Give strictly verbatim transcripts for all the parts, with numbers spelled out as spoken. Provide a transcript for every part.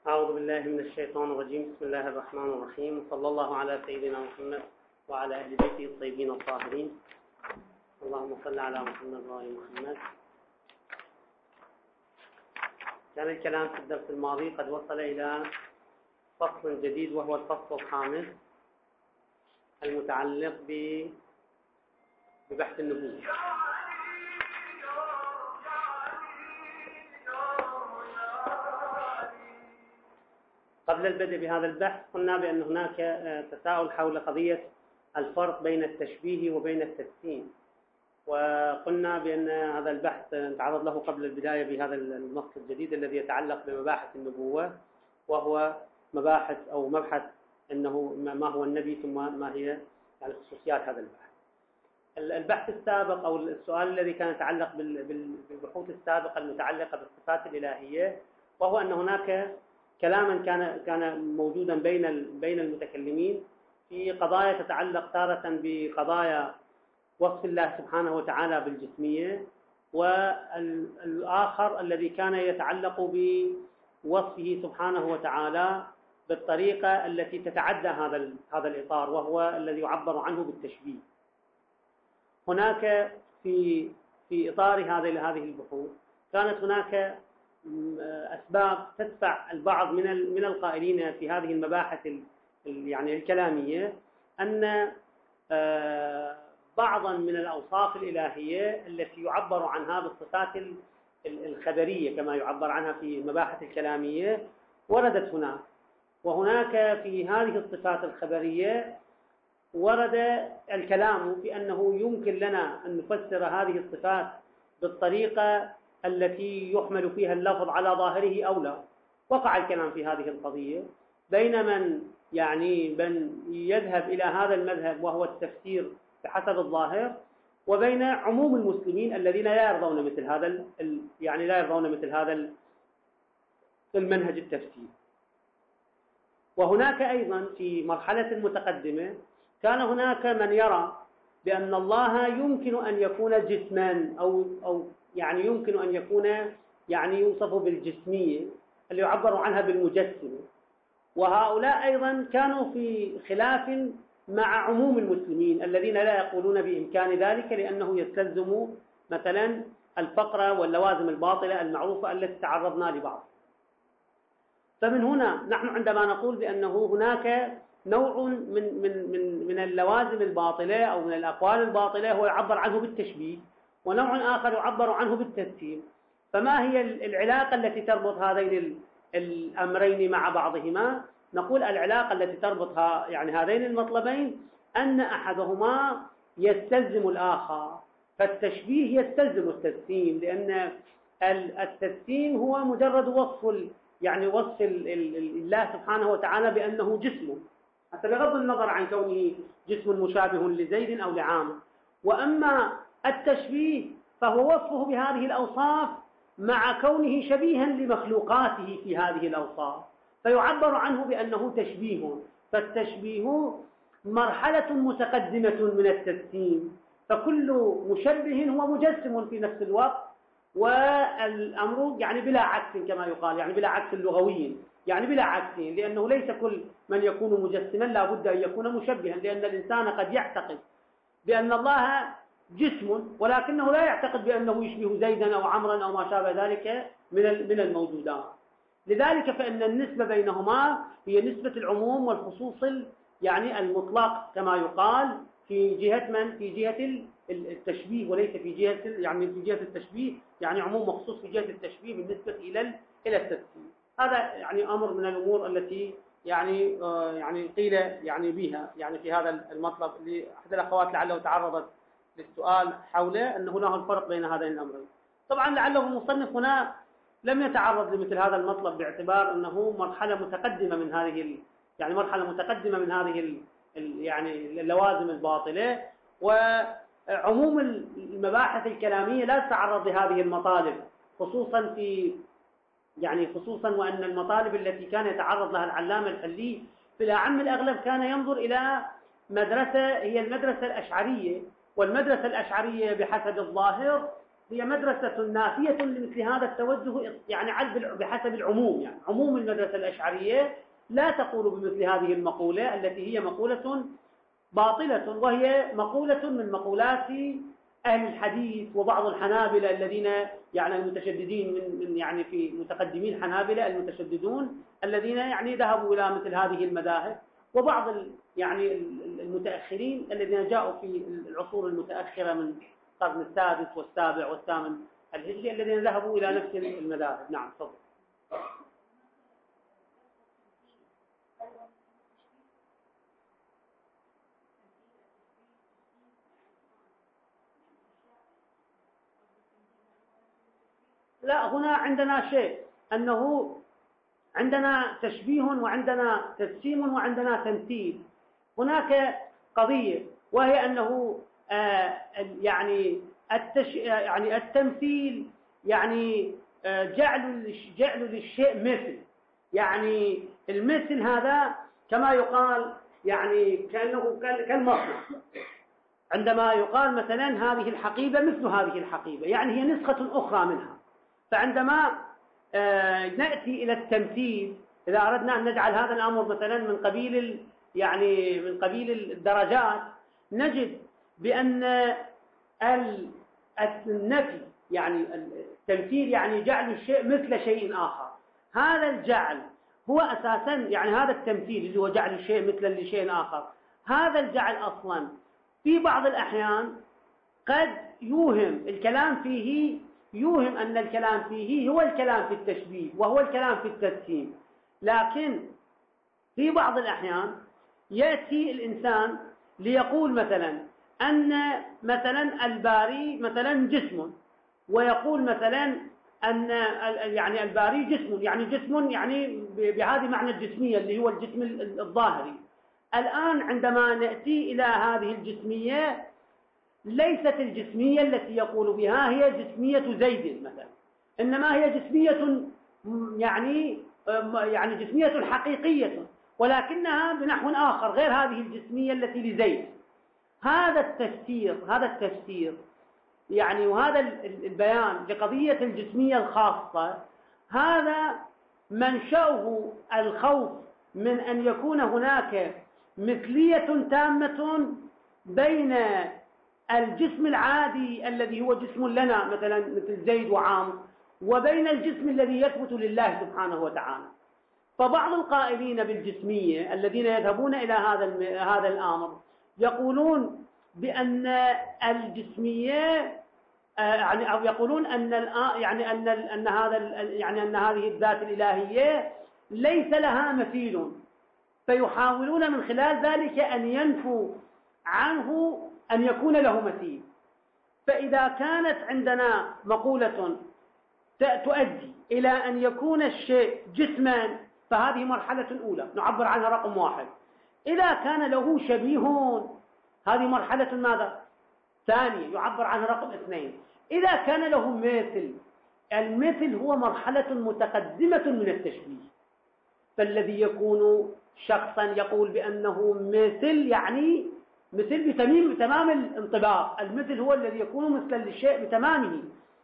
أعوذ بالله من الشيطان الرجيم. بسم الله الرحمن الرحيم. صلى الله على سيدنا محمد وعلى أهل بيته الطيبين الطاهرين. اللهم صل على محمد وآل محمد. كان الكلام في الدرس الماضي قد وصل إلى فصل جديد، وهو الفصل الخامس المتعلق ببحث النبوة. قبل البدء بهذا البحث قلنا بأن هناك تساؤل حول قضية الفرق بين التشبيه وبين التجسيم، وقلنا بأن هذا البحث نتعرض له قبل البداية بهذا النص الجديد الذي يتعلق بمباحث النبوة، وهو مباحث أو مبحث أنه ما هو النبي ثم ما هي يعني خصوصيات هذا البحث. البحث السابق أو السؤال الذي كان يتعلق بالبحوث السابقة المتعلقة بالصفات الإلهية، وهو أن هناك كلاما كان كان موجودا بين بين المتكلمين في قضايا تتعلق تارة بقضايا وصف الله سبحانه وتعالى بالجسمية، والآخر الذي كان يتعلق بوصفه سبحانه وتعالى بالطريقة التي تتعدى هذا هذا الإطار، وهو الذي يعبر عنه بالتشبيه. هناك في في إطار هذه هذه البحوث كانت هناك أسباب تدفع البعض من من القائلين في هذه المباحث يعني الكلامية أن بعضا من الأوصاف الإلهية التي يعبر عنها بالصفات الخبرية كما يعبر عنها في المباحث الكلامية وردت هناك، وهناك في هذه الصفات الخبرية ورد الكلام في أنه يمكن لنا أن نفسر هذه الصفات بالطريقة التي يحمل فيها اللفظ على ظاهره أو لا. وقع الكلام في هذه القضية بين من يعني من يذهب إلى هذا المذهب وهو التفسير بحسب الظاهر، وبين عموم المسلمين الذين لا يرضون مثل هذا يعني لا يرضون مثل هذا المنهج التفسير. وهناك أيضا في مرحلة متقدمة كان هناك من يرى بأن الله يمكن أن يكون جسما أو أو يعني يمكن أن يكون يعني يوصف بالجسمية اللي يعبر عنها بالمجسمة، وهؤلاء أيضا كانوا في خلاف مع عموم المسلمين الذين لا يقولون بإمكان ذلك، لأنه يستلزم مثلا الفقرة واللوازم الباطلة المعروفة التي تعرضنا لبعض. فمن هنا نحن عندما نقول بأنه هناك نوع من من من من اللوازم الباطلة أو من الأقوال الباطلة هو يعبر عنه بالتشبيه، ونوع آخر يعبر عنه بالتجسيم، فما هي العلاقة التي تربط هذين الأمرين مع بعضهما؟ نقول العلاقة التي تربطها يعني هذين المطلبين أن أحدهما يستلزم الآخر، فالتشبيه يستلزم التجسيم، لأن التجسيم هو مجرد وصف يعني وصف الله سبحانه وتعالى بأنه جسم، حتى بغض النظر عن كونه جسم مشابه لزيد أو لعام. وأما التشبيه فهو وصفه بهذه الأوصاف مع كونه شبيها لمخلوقاته في هذه الأوصاف، فيعبر عنه بأنه تشبيه. فالتشبيه مرحلة متقدمة من التجسيم، فكل مشبه هو مجسم في نفس الوقت، والأمر يعني بلا عكس كما يقال، يعني بلا عكس لغوي، يعني بلا عكس، لأنه ليس كل من يكون مجسما لا بد أن يكون مشبها، لأن الإنسان قد يعتقد بأن الله جسم ولكنه لا يعتقد بأنه يشبه زيدا أو عمرا أو ما شابه ذلك من من الموجودات. لذلك فإن النسبة بينهما هي نسبة العموم والخصوص يعني المطلق كما يقال في جهة من؟ في جهة التشبيه، وليس في جهة يعني في جهة التشبيه يعني عموم وخصوص في جهة التشبيه بالنسبة إلى إلى التجسيم. هذا يعني أمر من الأمور التي يعني آه يعني قيل يعني بها يعني في هذا المطلب اللي أحد الأخوات لعله تعرضت للسؤال حوله أن هناك الفرق بين هذين الأمرين. طبعا لعله المصنف هنا لم يتعرض لمثل هذا المطلب باعتبار أنه مرحلة متقدمة من هذه يعني مرحلة متقدمة من هذه ال يعني اللوازم الباطلة، وعموم المباحث الكلامية لا تتعرض لهذه المطالب، خصوصا في يعني خصوصا وأن المطالب التي كان يتعرض لها العلامة الحلي في الأعم الأغلب كان ينظر إلى مدرسة هي المدرسة الأشعرية، والمدرسة الأشعرية بحسب الظاهر هي مدرسة نافية لمثل هذا التوجه، يعني بحسب العموم، يعني عموم المدرسة الأشعرية لا تقول بمثل هذه المقولة التي هي مقولة باطلة، وهي مقولة من مقولات أهل الحديث وبعض الحنابلة الذين يعني المتشددين من من يعني في متقدمين حنابلة المتشددون الذين يعني ذهبوا إلى مثل هذه المذاهب، وبعض يعني المتأخرين الذين جاءوا في العصور المتأخرة من القرن السادس والسابع والثامن الهجري الذين ذهبوا إلى نفس المذاهب. نعم تفضل. لا، هنا عندنا شيء، أنه عندنا تشبيه وعندنا تجسيم وعندنا تمثيل. هناك قضية وهي أنه آه يعني التش يعني التمثيل يعني آه جعل جعل للشيء مثل، يعني المثل هذا كما يقال يعني كأنه كالمصنع، عندما يقال مثلا هذه الحقيبة مثل هذه الحقيبة يعني هي نسخة أخرى منها. فعندما آه نأتي إلى التمثيل، إذا أردنا أن نجعل هذا الأمر مثلا من قبيل يعني من قبيل الدرجات، نجد بأن النفي يعني التمثيل يعني جعل الشيء مثل شيء آخر. هذا الجعل هو أساسا يعني هذا التمثيل اللي هو جعل الشيء مثلا لشيء آخر، هذا الجعل أصلا في بعض الأحيان قد يوهم الكلام فيه، يوهم أن الكلام فيه هو الكلام في التشبيه وهو الكلام في التجسيم. لكن في بعض الأحيان يأتي الإنسان ليقول مثلا أن مثلا الباري مثلا جسم، ويقول مثلا أن يعني الباري جسم يعني جسم يعني بهذه معنى الجسمية اللي هو الجسم الظاهري. الآن عندما نأتي إلى هذه الجسمية، ليست الجسمية التي يقول بها هي جسمية زيد مثلا، إنما هي جسمية يعني يعني جسمية حقيقية، ولكنها بنحو آخر غير هذه الجسمية التي لزيد. هذا التفسير هذا التفسير يعني وهذا البيان لقضية الجسمية الخاصة، هذا منشأه الخوف من أن يكون هناك مثلية تامة بين الجسم العادي الذي هو جسم لنا مثلا مثل زيد وعامر، وبين الجسم الذي يثبت لله سبحانه وتعالى. فبعض القائلين بالجسمية الذين يذهبون إلى هذا هذا الأمر يقولون بأن الجسمية يعني أو يقولون أن يعني أن أن هذا يعني أن هذه الذات الإلهية ليس لها مثيل، فيحاولون من خلال ذلك أن ينفوا عنه أن يكون له مثيل. فإذا كانت عندنا مقولة تؤدي إلى أن يكون الشيء جسما، فهذه مرحلة أولى نعبر عنها رقم واحد. إذا كان له شبيه، هذه مرحلة ماذا؟ ثانية يعبر عنها رقم اثنين. إذا كان له مثل، المثل هو مرحلة متقدمة من التشبيه. فالذي يكون شخصا يقول بأنه مثل يعني مثل بتمام بتمام الانطباق، المثل هو الذي يكون مثلا للشيء بتمامه.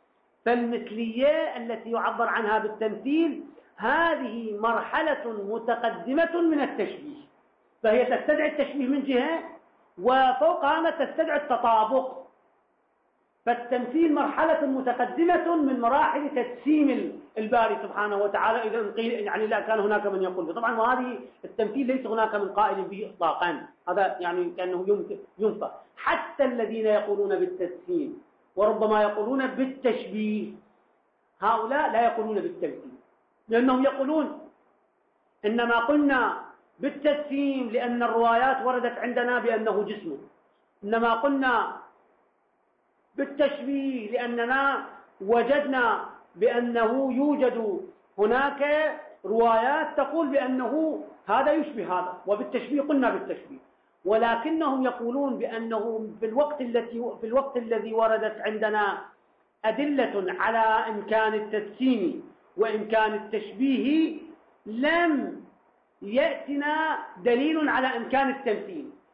فالمثلية التي يعبر عنها بالتمثيل هذه مرحلة متقدمة من التشبيه، فهي تستدعي التشبيه من جهة، وفوق هذا تستدعي التطابق. فالتمثيل مرحلة متقدمة من مراحل تجسيم الباري سبحانه وتعالى، إذا قيل يعني لا كان هناك من يقول به. طبعا وهذه التمثيل ليس هناك من قائل به إطلاقا، هذا يعني كأنه ينفى. حتى الذين يقولون بالتجسيم وربما يقولون بالتشبيه، هؤلاء لا يقولون بالتمثيل، لأنهم يقولون إنما قلنا بالتجسيم لأن الروايات وردت عندنا بأنه جسم، إنما قلنا بالتشبيه لأننا وجدنا بأنه يوجد هناك روايات تقول بأنه هذا يشبه هذا، وبالتشبيه قلنا بالتشبيه. ولكنهم يقولون بأنه في الوقت التي في الوقت الذي وردت عندنا أدلة على إمكان التجسيم وإمكان التشبيه، لم يأتنا دليل على إمكان التمثيل.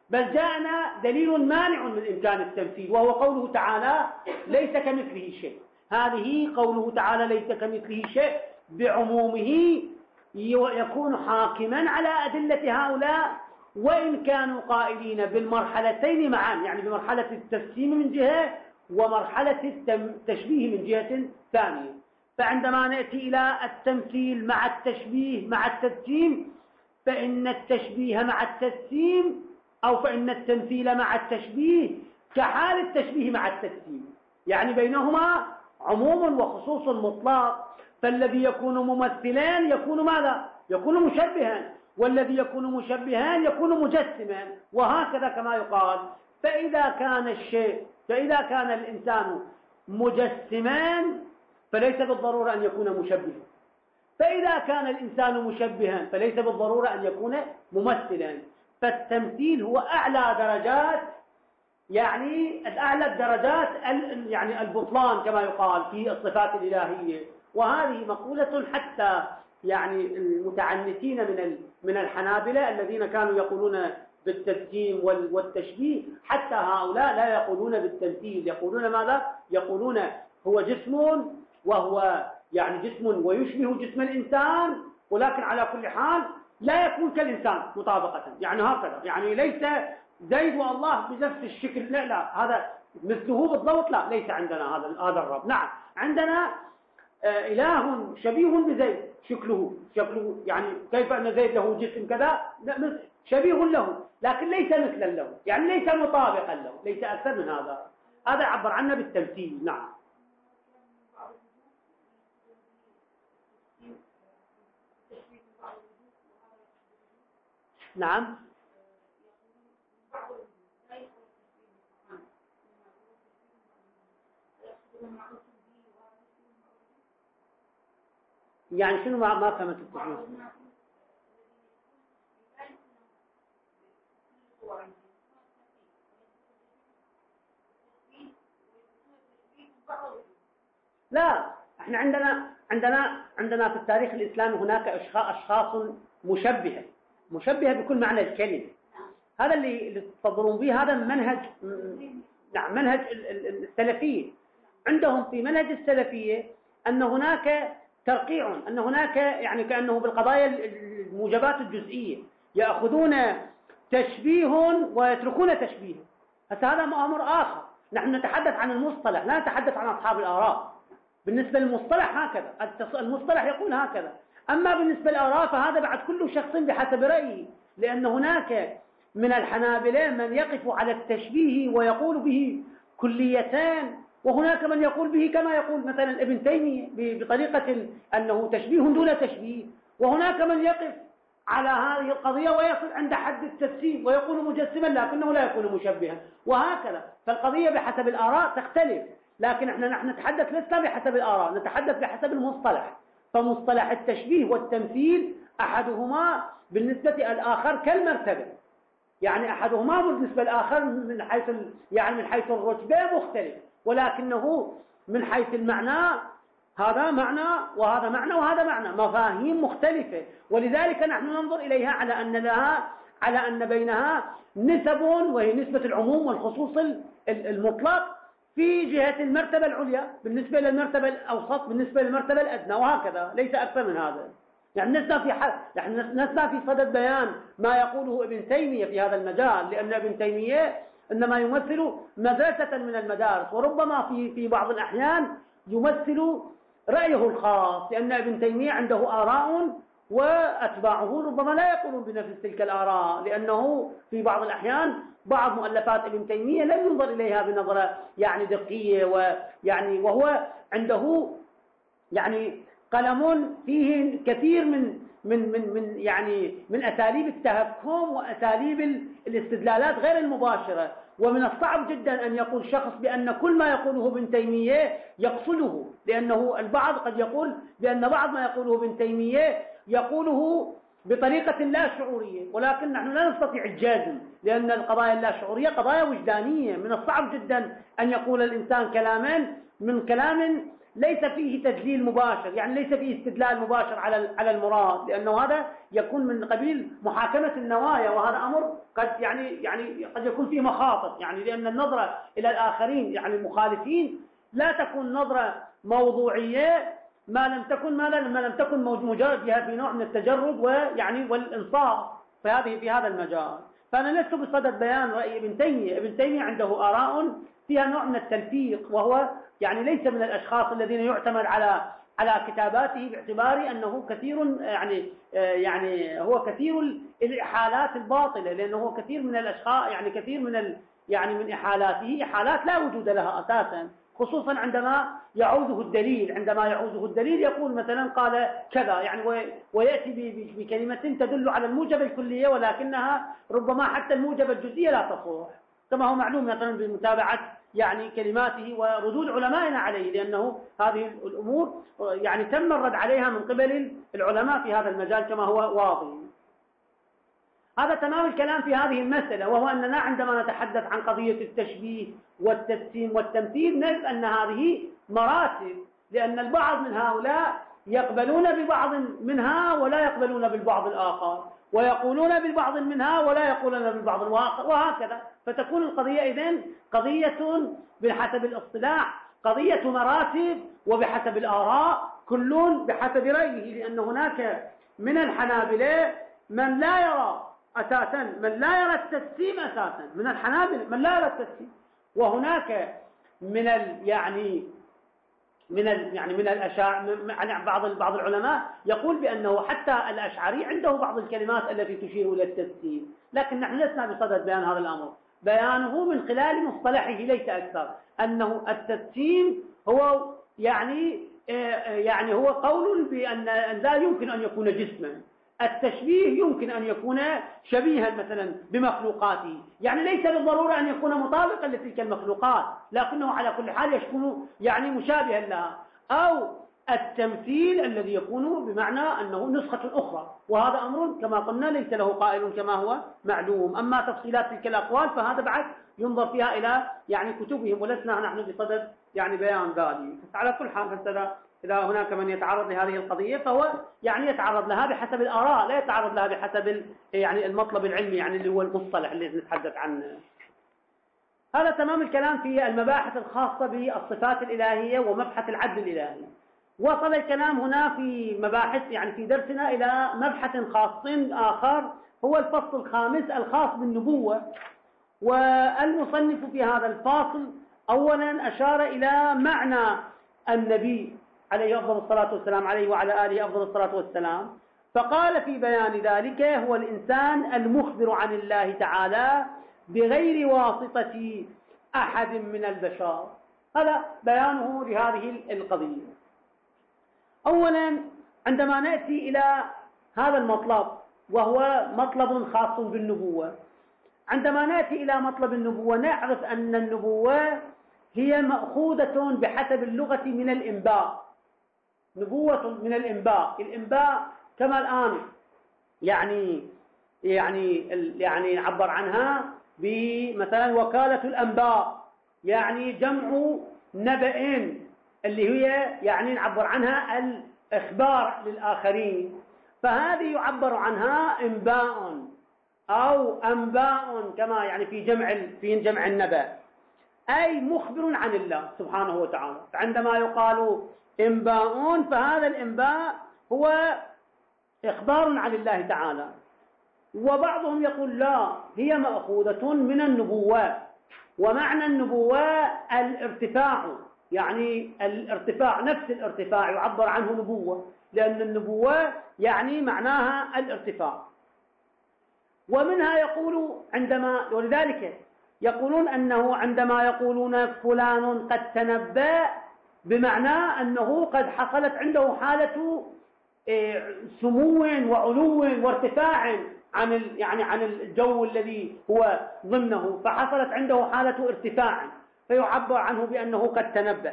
بل جاءنا دليل مانع من إمكان التمثيل، وهو قوله تعالى ليس كمثله شيء. هذه قوله تعالى ليس كمثله شيء بعمومه يكون حاكما على أدلة هؤلاء، وإن كانوا قائلين بالمرحلتين معا، يعني بمرحلة التجسيم من جهة ومرحلة التشبيه من جهة ثانية. فعندما نأتي إلى التمثيل مع التشبيه مع التجسيم، فإن التشبيه مع التجسيم أو فإن التمثيل مع التشبيه كحال التشبيه مع التجسيم، يعني بينهما عموم وخصوص مطلق. فالذي يكون ممثلان يكون ماذا؟ يكون مشبها، والذي يكون مشبها يكون مجسما، وهكذا كما يقال. فإذا كان الشيء فإذا كان الإنسان مجسمان فليس بالضرورة أن يكون مشبها، فإذا كان الإنسان مشبها فليس بالضرورة أن يكون ممثلا. فالتمثيل هو أعلى درجات، يعني أعلى الدرجات يعني البطلان كما يقال في الصفات الإلهية. وهذه مقولة حتى يعني المتعنتين من من الحنابلة الذين كانوا يقولون بالتجسيم والتشبيه، حتى هؤلاء لا يقولون بالتمثيل، يقولون ماذا؟ يقولون هو جسم، وهو يعني جسم ويشبه جسم الإنسان، ولكن على كل حال لا يكون كالإنسان مطابقة، يعني هكذا، يعني ليس زيد والله بنفس الشكل، لا لا هذا مثله بالضبط، لا ليس عندنا هذا هذا الرب. نعم عندنا آه إله شبيه بزيد، شكله شكله يعني كيف أن زيد له جسم كذا، شبيه له لكن ليس مثلا له، يعني ليس مطابقا له، ليس أكثر من هذا. هذا عبر عنه بالتمثيل. نعم نعم يعني شنو ما ما فهمت التشبيه؟ لا، احنا عندنا عندنا عندنا في التاريخ الإسلامي هناك أشخاص مشبهة مشبهة بكل معنى الكلمة. هذا اللي اللي تفضلون به، هذا منهج نعم منهج السلفية. عندهم في منهج السلفية أن هناك ترقيع، أن هناك يعني كأنه بالقضايا الموجبات الجزئية يأخذون تشبيه ويتركون تشبيه. هذا أمر آخر. نحن نتحدث عن المصطلح، لا نتحدث عن أصحاب الآراء. بالنسبة للمصطلح هكذا، المصطلح يقول هكذا. أما بالنسبة للآراء فهذا بعد كل شخص بحسب رأيه، لأن هناك من الحنابلة من يقف على التشبيه ويقول به كليتان، وهناك من يقول به كما يقول مثلا ابن تيمية بطريقة أنه تشبيه دون تشبيه، وهناك من يقف على هذه القضية ويصل عند حد التجسيم ويقول مجسما لكنه لا يكون مشبها، وهكذا. فالقضية بحسب الآراء تختلف، لكن احنا نحن نتحدث لسه بحسب الآراء، نتحدث بحسب المصطلح. فمصطلح التشبيه والتمثيل أحدهما بالنسبة الآخر كالمرتبة، يعني أحدهما بالنسبة للآخر من حيث يعني من حيث الرتبة مختلف، ولكنه من حيث المعنى هذا معنى وهذا معنى وهذا معنى، مفاهيم مختلفة. ولذلك نحن ننظر إليها على أن لها على أن بينها نسب، وهي نسبة العموم والخصوص المطلق في جهة المرتبة العليا بالنسبة للمرتبة الأوسط بالنسبة للمرتبة الأدنى، وهكذا ليس أكثر من هذا. يعني نسنا في حد يعني نسنا في صدد بيان ما يقوله ابن تيمية في هذا المجال، لأن ابن تيمية إنما يمثل مدرسة من المدارس، وربما في في بعض الأحيان يمثل رأيه الخاص، لأن ابن تيمية عنده آراء وأتباعه ربما لا يقولون بنفس تلك الآراء، لأنه في بعض الأحيان بعض مؤلفات ابن تيمية لم ينظر إليها بنظرة يعني دقية، ويعني وهو عنده يعني قلم فيه كثير من من من من يعني من أساليب التهكم وأساليب الاستدلالات غير المباشرة. ومن الصعب جدا أن يقول شخص بأن كل ما يقوله ابن تيمية يقصده، لأنه البعض قد يقول بأن بعض ما يقوله ابن تيمية يقوله بطريقة لا شعورية، ولكن نحن لا نستطيع الجازم، لأن القضايا اللا شعورية قضايا وجدانية. من الصعب جدا أن يقول الإنسان كلاما من كلام ليس فيه تدليل مباشر، يعني ليس فيه استدلال مباشر على على المراد، لأنه هذا يكون من قبيل محاكمة النوايا، وهذا أمر قد يعني يعني قد يكون فيه مخاطر، يعني لأن النظرة إلى الآخرين يعني المخالفين لا تكون نظرة موضوعية ما لم تكن ما لم, ما لم تكن مجرد فيها في نوع من التجرد ويعني والإنصاف في هذه في هذا المجال. فأنا لست بصدد بيان رأي ابن تيمية، ابن تيمية عنده آراء فيها نوع من التلفيق، وهو يعني ليس من الأشخاص الذين يعتمد على على كتاباته باعتبار أنه كثير يعني يعني هو كثير الإحالات الباطلة، لأنه هو كثير من الأشخاص يعني كثير من ال يعني من إحالاته إحالات لا وجود لها أساسا، خصوصا عندما يعوزه الدليل. عندما يعوزه الدليل يقول مثلا قال كذا يعني ويأتي بكلمة تدل على الموجب الكلية، ولكنها ربما حتى الموجب الجزئية لا تصح، كما هو معلوم مثلا بمتابعة يعني كلماته وردود علمائنا عليه، لأنه هذه الأمور يعني تم الرد عليها من قبل العلماء في هذا المجال كما هو واضح. هذا تمام الكلام في هذه المسألة، وهو أننا عندما نتحدث عن قضية التشبيه والتجسيم والتمثيل نجد أن هذه مراتب، لأن البعض من هؤلاء يقبلون ببعض منها ولا يقبلون بالبعض الآخر، ويقولون بالبعض منها ولا يقولون بالبعض الآخر، وهكذا. فتكون القضية إذن قضية بحسب الاصطلاح قضية مراتب وبحسب الآراء، كل بحسب رأيه، لأن هناك من الحنابلة من لا يرى أساسا من لا يرى التجسيم أساسا من الحنابلة من لا يرى التجسيم، وهناك من ال يعني من ال يعني من الأشاعرة يعني بعض بعض العلماء يقول بأنه حتى الأشعري عنده بعض الكلمات التي تشير إلى التجسيم، لكن نحن لسنا بصدد بيان هذا الأمر، بيانه من خلال مصطلحه ليس أكثر، أنه التجسيم هو يعني يعني هو قول بأن لا يمكن أن يكون جسما. التشبيه يمكن أن يكون شبيها مثلا بمخلوقاته، يعني ليس بالضرورة أن يكون مطابقا لتلك المخلوقات، لكنه على كل حال يكون يعني مشابها لها. أو التمثيل الذي يكون بمعنى أنه نسخة أخرى، وهذا أمر كما قلنا ليس له قائل كما هو معلوم. أما تفصيلات تلك الأقوال فهذا بعد ينظر فيها إلى يعني كتبهم، ولسنا نحن بصدد يعني بيان ذلك. على كل حال فإذا إذا هناك من يتعرض لهذه القضية فهو يعني يتعرض لها بحسب الآراء، لا يتعرض لها بحسب يعني المطلب العلمي يعني اللي هو المصطلح اللي نتحدث عنه. هذا تمام الكلام في المباحث الخاصة بالصفات الإلهية ومبحث العدل الإلهي. وصل الكلام هنا في مباحث يعني في درسنا إلى مبحث خاص آخر، هو الفصل الخامس الخاص بالنبوة. والمصنف في هذا الفاصل أولا أشار إلى معنى النبي عليه أفضل الصلاة والسلام عليه وعلى آله أفضل الصلاة والسلام، فقال في بيان ذلك هو الإنسان المخبر عن الله تعالى بغير واسطة أحد من البشر. هذا بيانه لهذه القضية. أولا عندما نأتي إلى هذا المطلب وهو مطلب خاص بالنبوة، عندما نأتي إلى مطلب النبوة نعرف أن النبوة هي مأخوذة بحسب اللغة من الإنباء، نبوة من الإنباء. الإنباء كما الآن يعني يعني يعني نعبر عنها بمثلا وكالة الأنباء، يعني جمع نبأ اللي هي يعني نعبر عنها الإخبار للآخرين، فهذه يعبر عنها إنباء أو أنباء كما يعني في جمع في جمع النبأ، أي مخبر عن الله سبحانه وتعالى. فعندما يقال إنباء فهذا الإنباء هو إخبار عن الله تعالى. وبعضهم يقول لا، هي مأخوذة من النبوة، ومعنى النبوة الارتفاع، يعني الارتفاع نفس الارتفاع يعبر عنه نبوة، لأن النبوة يعني معناها الارتفاع. ومنها يقول عندما ولذلك يقولون أنه عندما يقولون فلان قد تنبأ بمعنى أنه قد حصلت عنده حالة سمو وعلو وارتفاع عن يعني عن الجو الذي هو ضمنه، فحصلت عنده حالة ارتفاع فيعبر عنه بأنه قد تنبأ.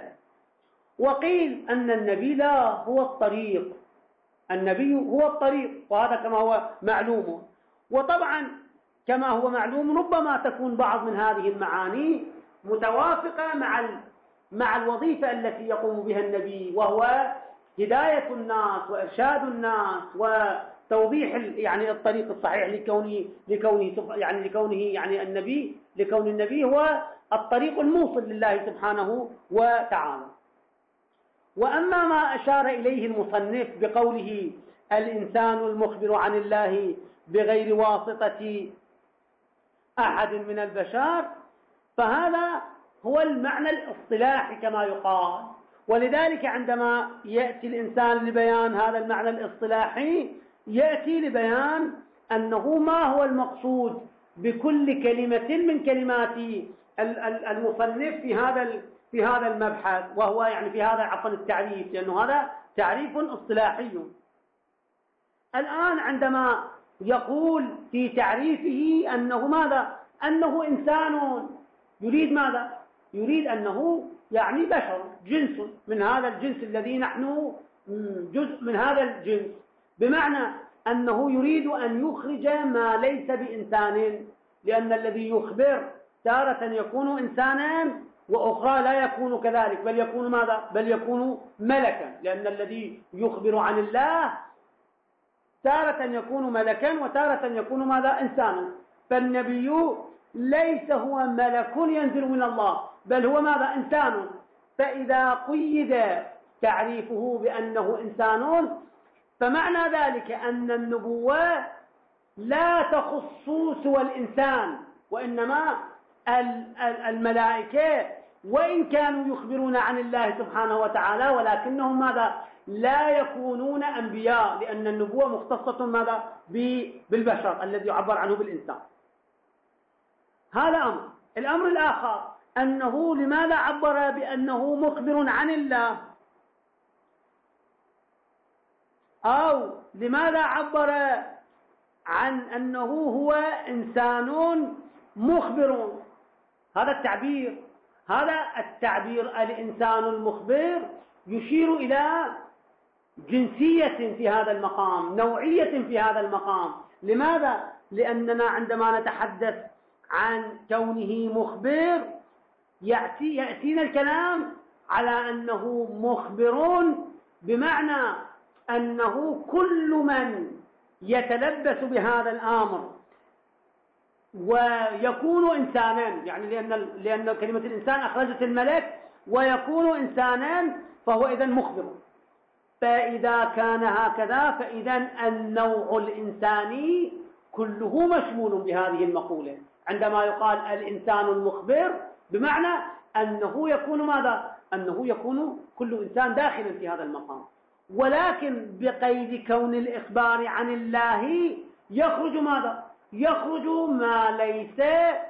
وقيل أن النبي لا هو الطريق، النبي هو الطريق، وهذا كما هو معلوم. وطبعا كما هو معلوم ربما تكون بعض من هذه المعاني متوافقة مع مع الوظيفة التي يقوم بها النبي، وهو هداية الناس وإرشاد الناس وتوضيح يعني الطريق الصحيح لكونه لكونه يعني لكونه يعني النبي لكون النبي هو الطريق الموصل لله سبحانه وتعالى. وأما ما أشار إليه المصنف بقوله الإنسان المخبر عن الله بغير واسطة أحد من البشر، فهذا هو المعنى الاصطلاحي كما يقال. ولذلك عندما يأتي الإنسان لبيان هذا المعنى الاصطلاحي يأتي لبيان أنه ما هو المقصود بكل كلمة من كلمات المصنف في هذا في هذا المبحث، وهو يعني في هذا عفوا التعريف، لأنه هذا تعريف اصطلاحي. الآن عندما يقول في تعريفه أنه ماذا؟ أنه إنسان، يريد ماذا؟ يريد أنه يعني بشر، جنس من هذا الجنس الذي نحن جزء من هذا الجنس، بمعنى أنه يريد أن يخرج ما ليس بإنسان، لأن الذي يخبر تارة يكون إنسانا وأخرى لا يكون كذلك، بل يكون ماذا؟ بل يكون ملكا، لأن الذي يخبر عن الله تارة يكون ملكا وتارة يكون ماذا؟ إنسانا. فالنبي ليس هو ملك ينزل من الله، بل هو ماذا؟ إنسان. فإذا قيد تعريفه بأنه إنسان فمعنى ذلك أن النبوة لا تخص سوى الإنسان، وإنما الملائكة وإن كانوا يخبرون عن الله سبحانه وتعالى ولكنهم ماذا؟ لا يكونون أنبياء، لأن النبوة مختصة ماذا؟ بالبشر الذي يعبر عنه بالإنسان. هذا أمر. الأمر الآخر أنه لماذا عبر بأنه مخبر عن الله، أو لماذا عبر عن أنه هو إنسان مخبر؟ هذا التعبير هذا التعبير الإنسان المخبر يشير إلى جنسية في هذا المقام، نوعية في هذا المقام. لماذا؟ لأننا عندما نتحدث عن كونه مخبر يأتي يأتينا الكلام على أنه مخبر، بمعنى أنه كل من يتلبس بهذا الأمر ويكون إنسانا، يعني لأن لأن كلمة الإنسان أخرجت الملك، ويكون إنسانا فهو إذن مخبر. فإذا كان هكذا فإذن النوع الإنساني كله مشمول بهذه المقولة. عندما يقال الإنسان المخبر بمعنى أنه يكون ماذا؟ أنه يكون كل إنسان داخلا في هذا المقام، ولكن بقيد كون الإخبار عن الله يخرج ماذا؟ يخرج ما ليس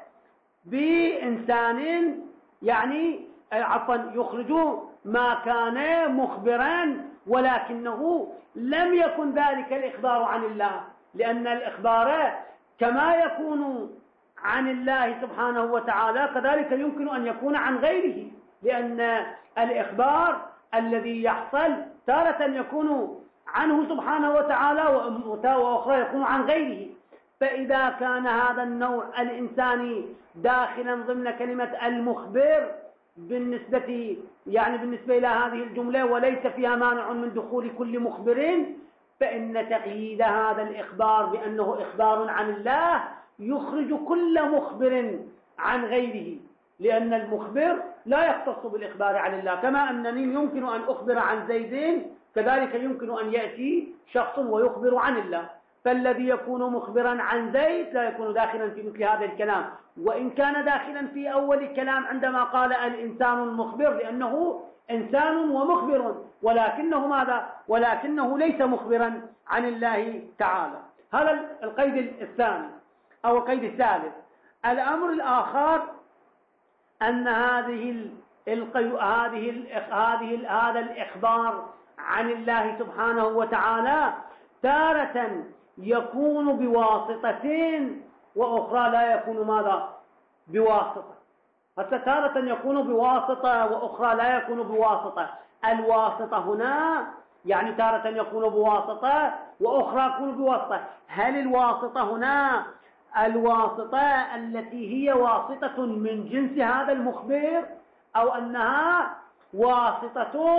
بإنسان، يعني عفوا يخرج ما كان مخبرا ولكنه لم يكن ذلك الإخبار عن الله، لأن الإخبار كما يكون عن الله سبحانه وتعالى كذلك يمكن أن يكون عن غيره، لأن الإخبار الذي يحصل تارة يكون عنه سبحانه وتعالى وأخرى يكون عن غيره. فإذا كان هذا النوع الإنساني داخلا ضمن كلمة المخبر بالنسبة يعني بالنسبة إلى هذه الجملة وليس فيها مانع من دخول كل مخبر، فإن تقييد هذا الإخبار بأنه إخبار عن الله يخرج كل مخبر عن غيره، لأن المخبر لا يختص بالإخبار عن الله. كما أنني يمكن أن أخبر عن زيد كذلك يمكن أن يأتي شخص ويخبر عن الله، فالذي يكون مخبرا عن زيد لا يكون داخلا في مثل هذا الكلام، وإن كان داخلا في أول الكلام عندما قال الإنسان المخبر، لأنه إنسان ومخبر ولكنه ماذا؟ ولكنه ليس مخبرا عن الله تعالى. هذا القيد الثاني أو القيد الثالث. الأمر الآخر أن هذه القي... هذه ال... هذه ال... هذا الإخبار عن الله سبحانه وتعالى تارة يكون بواسطتين وأخرى لا يكون ماذا؟ بواسطة. حتى تارة يكون بواسطة وأخرى لا يكون بواسطة. الواسطة هنا يعني تارة يكون بواسطة وأخرى يكون بواسطة. هل الواسطة هنا الواسطة التي هي واسطة من جنس هذا المخبر، أو أنها واسطة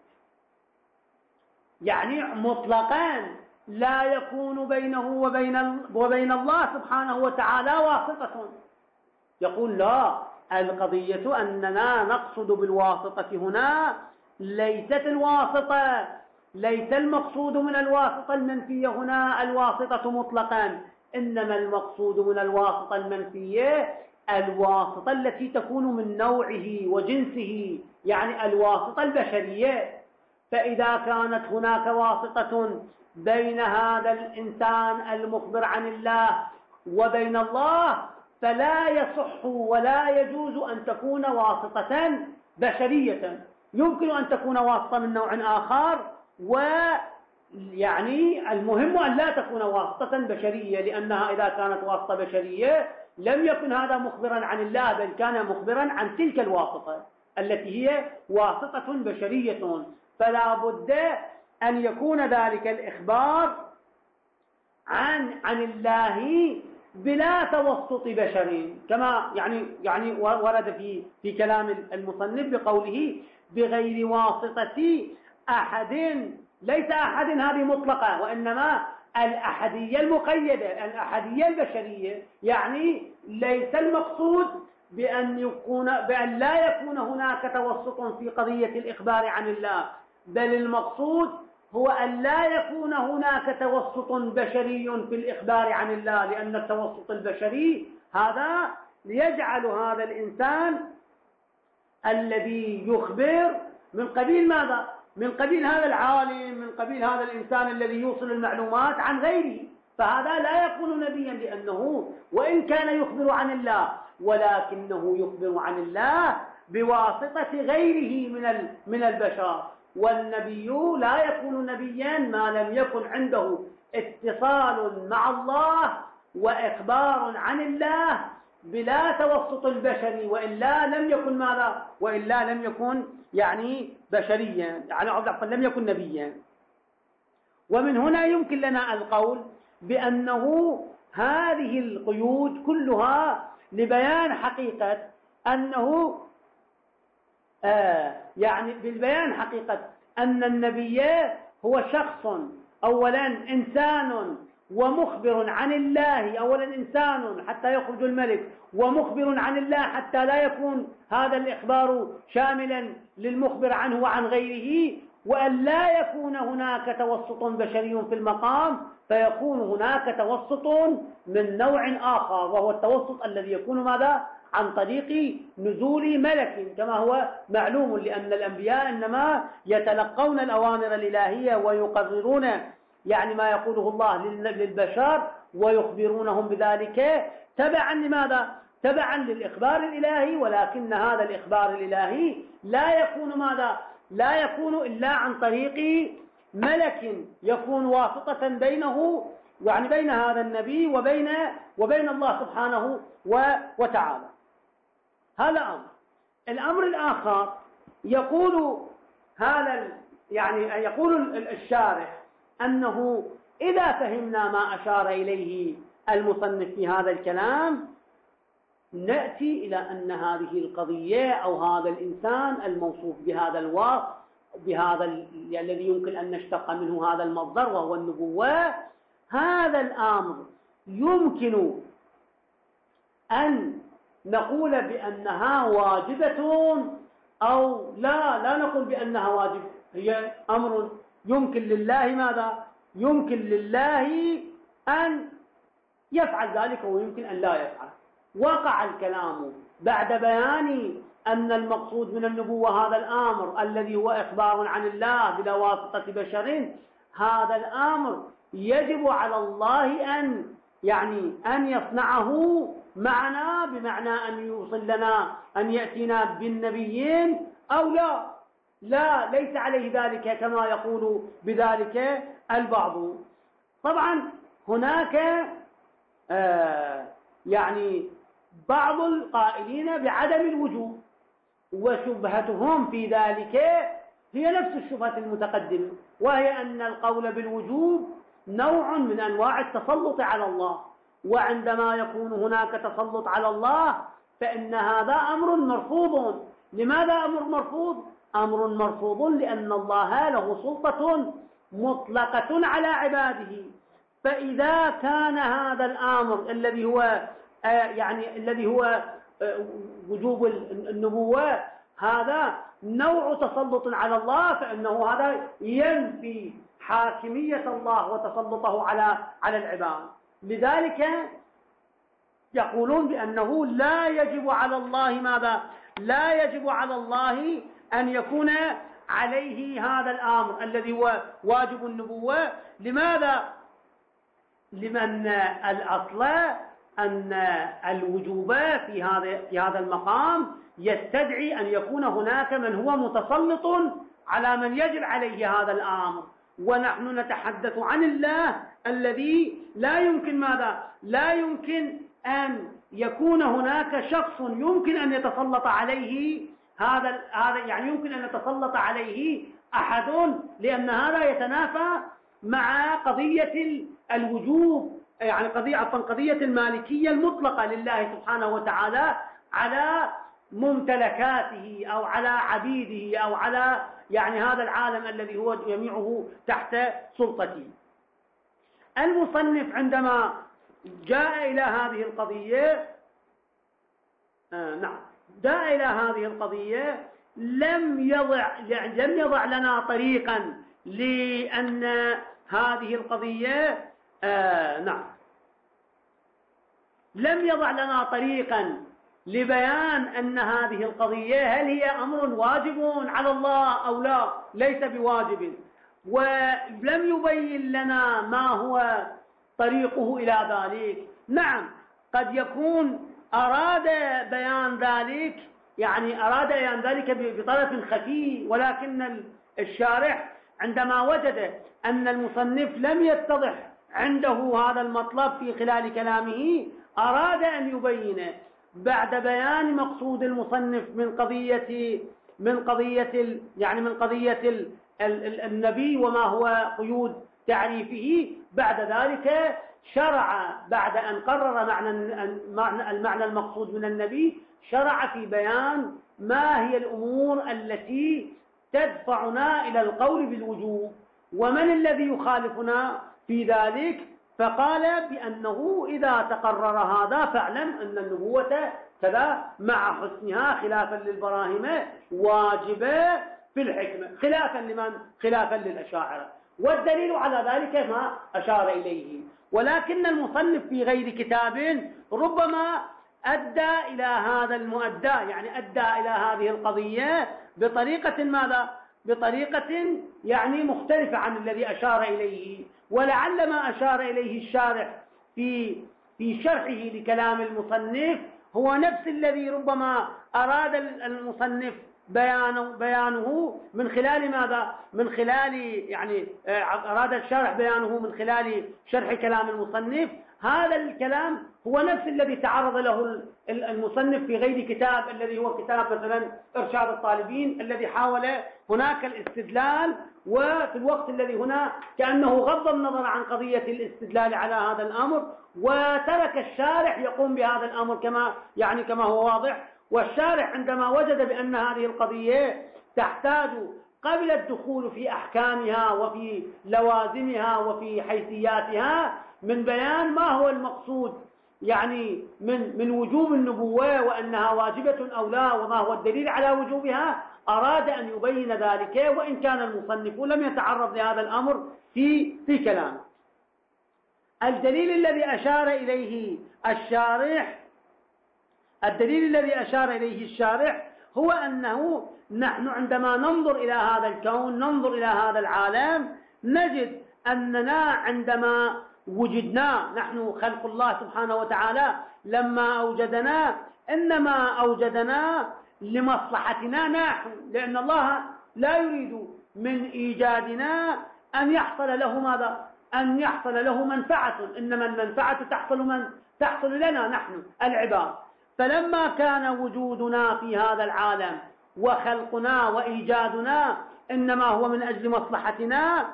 يعني مطلقا لا يكون بينه وبين وبين الله سبحانه وتعالى واسطة. يقول لا، القضية أننا نقصد بالواسطة هنا ليست الواسطة، ليس المقصود من الواسطة المنفية هنا الواسطة مطلقا، إنما المقصود من الواسطة المنفية الواسطة التي تكون من نوعه وجنسه، يعني الواسطة البشرية. فإذا كانت هناك واسطة بين هذا الإنسان المخبر عن الله وبين الله فلا يصح ولا يجوز أن تكون واسطة بشرية، يمكن أن تكون واسطة من نوع آخر، ويعني المهم أن لا تكون واسطة بشرية، لأنها إذا كانت واسطة بشرية لم يكن هذا مخبرا عن الله، بل كان مخبرا عن تلك الواسطة التي هي واسطة بشرية. فلا بد أن يكون ذلك الإخبار عن عن الله بلا توسط بشر، كما يعني يعني ورد في في كلام المصنف بقوله بغير واسطة أحد. ليس أحد هذه مطلقة، وإنما الأحدية المقيدة، الأحدية البشرية، يعني ليس المقصود بأن يكون بأن لا يكون هناك توسط في قضية الإخبار عن الله، بل المقصود هو أن لا يكون هناك توسط بشري في الإخبار عن الله، لأن التوسط البشري هذا يجعل هذا الإنسان الذي يخبر من قبيل ماذا؟ من قبيل هذا العالم، من قبيل هذا الإنسان الذي يوصل المعلومات عن غيره، فهذا لا يكون نبيا، لأنه وإن كان يخبر عن الله ولكنه يخبر عن الله بواسطة غيره من من البشر. والنبي لا يكون نبيا ما لم يكن عنده اتصال مع الله وإخبار عن الله بلا توسط البشري، وإلا لم يكن ماذا؟ وإلا لم يكن يعني بشريا، يعني عفوا لم يكن نبيا. ومن هنا يمكن لنا القول بأنه هذه القيود كلها لبيان حقيقة أنه آه يعني بالبيان حقيقة أن النبي هو شخص أولا إنسان ومخبر عن الله، أولا إنسان حتى يخرج الملك، ومخبر عن الله حتى لا يكون هذا الإخبار شاملا للمخبر عنه وعن غيره، وأن لا يكون هناك توسط بشري في المقام، فيكون هناك توسط من نوع آخر، وهو التوسط الذي يكون ماذا؟ عن طريق نزول ملك، كما هو معلوم، لأن الأنبياء إنما يتلقون الأوامر الإلهية ويقررون يعني ما يقوله الله للبشر ويخبرونهم بذلك تبعا لماذا؟ تبعا للإخبار الإلهي، ولكن هذا الإخبار الإلهي لا يكون ماذا؟ لا يكون إلا عن طريق ملك يكون واسطة بينه يعني بين هذا النبي وبين وبين الله سبحانه وتعالى. هذا أمر. الأمر الآخر يقول هذا يعني يقول الشارح أنه إذا فهمنا ما أشار إليه المصنف في هذا الكلام نأتي إلى أن هذه القضية أو هذا الإنسان الموصوف بهذا الوصف بهذا الذي يمكن أن نشتق منه هذا المصدر وهو النبوة، هذا الأمر يمكن أن نقول بأنها واجبة أو لا لا نقول بأنها واجبة، هي أمر يمكن لله ماذا؟ يمكن لله أن يفعل ذلك ويمكن أن لا يفعل. وقع الكلام بعد بيان أن المقصود من النبوة هذا الأمر الذي هو إخبار عن الله بلا واسطة بشر، هذا الأمر يجب على الله أن يعني أن يصنعه معنا، بمعنى أن يوصل لنا أن يأتينا بالنبيين أو لا لا ليس عليه ذلك كما يقول بذلك البعض. طبعا هناك آه يعني بعض القائلين بعدم الوجوب، وشبهتهم في ذلك هي نفس الشبهة المتقدمة، وهي أن القول بالوجوب نوع من أنواع التسلط على الله، وعندما يكون هناك تسلط على الله فإن هذا أمر مرفوض، لماذا أمر مرفوض؟ أمر مرفوض لأن الله له سلطة مطلقة على عباده. فإذا كان هذا الأمر الذي هو يعني الذي هو وجوب النبوة هذا نوع تسلط على الله، فإنه هذا ينفي حاكمية الله وتسلطه على على العباد. لذلك يقولون بأنه لا يجب على الله ماذا؟ لا يجب على الله أن يكون عليه هذا الأمر الذي هو واجب النبوة. لماذا؟ لمن الأصل أن الوجوب في هذا في هذا المقام يستدعي أن يكون هناك من هو متسلط على من يجب عليه هذا الأمر، ونحن نتحدث عن الله الذي لا يمكن ماذا؟ لا يمكن أن يكون هناك شخص يمكن أن يتسلط عليه هذا هذا يعني يمكن أن يتسلط عليه أحد، لأن هذا يتنافى مع قضية الوجوب، يعني قضية عفوا قضية المالكية المطلقة لله سبحانه وتعالى على ممتلكاته أو على عبيده أو على يعني هذا العالم الذي هو جميعه تحت سلطته. المصنف عندما جاء إلى هذه القضية آه نعم جاء إلى هذه القضية لم يضع لم يضع لنا طريقا لأن هذه القضية آه نعم لم يضع لنا طريقا لبيان أن هذه القضية هل هي أمر واجب على الله أو لا، ليس بواجب، ولم يبين لنا ما هو طريقه إلى ذلك. نعم قد يكون أراد بيان ذلك، يعني أراد بيان ذلك بطرف خفي، ولكن الشارح عندما وجد أن المصنف لم يتضح عنده هذا المطلب في خلال كلامه أراد أن يبين بعد بيان مقصود المصنف من قضية من قضية يعني من قضية النبي وما هو قيود تعريفه. بعد ذلك شرع بعد أن قرر معنى المعنى المقصود من النبي، شرع في بيان ما هي الأمور التي تدفعنا إلى القول بالوجوب ومن الذي يخالفنا في ذلك. فقال بأنه إذا تقرر هذا فاعلم أن النبوة كذا مع حسنها خلافا للبراهمة واجبة في الحكمة، خلافا لمن؟ خلافا للأشاعرة، والدليل على ذلك ما أشار إليه. ولكن المصنف في غير كتاب ربما أدى إلى هذا المؤدى، يعني أدى إلى هذه القضية بطريقة ماذا؟ بطريقة يعني مختلفة عن الذي أشار إليه. ولعل ما أشار إليه الشارح في في شرحه لكلام المصنف هو نفس الذي ربما أراد المصنف بيانه, بيانه من خلال ماذا؟ من خلال يعني أراد الشارح بيانه من خلال شرح كلام المصنف. هذا الكلام هو نفس الذي تعرض له المصنف في غير كتاب، الذي هو كتاب مثلا إرشاد الطالبين، الذي حاول هناك الاستدلال، وفي الوقت الذي هنا كأنه غض النظر عن قضية الاستدلال على هذا الأمر، وترك الشارح يقوم بهذا الأمر كما يعني كما هو واضح. والشارح عندما وجد بأن هذه القضية تحتاج قبل الدخول في أحكامها وفي لوازمها وفي حيثياتها من بيان ما هو المقصود يعني من من وجوب النبوة وأنها واجبة أو لا وما هو الدليل على وجوبها، أراد أن يبين ذلك، وإن كان المصنف لم يتعرض لهذا الأمر في في كلامه. الدليل الذي أشار إليه الشارح الدليل الذي أشار إليه الشارح هو أنه نحن عندما ننظر إلى هذا الكون، ننظر إلى هذا العالم، نجد أننا عندما وجدنا نحن خلق الله سبحانه وتعالى لما أوجدنا إنما أوجدنا لمصلحتنا نحن، لأن الله لا يريد من إيجادنا أن يحصل له ماذا؟ أن يحصل له منفعة، إنما المنفعة تحصل من؟ تحصل لنا نحن العباد. فلما كان وجودنا في هذا العالم وخلقنا وإيجادنا إنما هو من أجل مصلحتنا،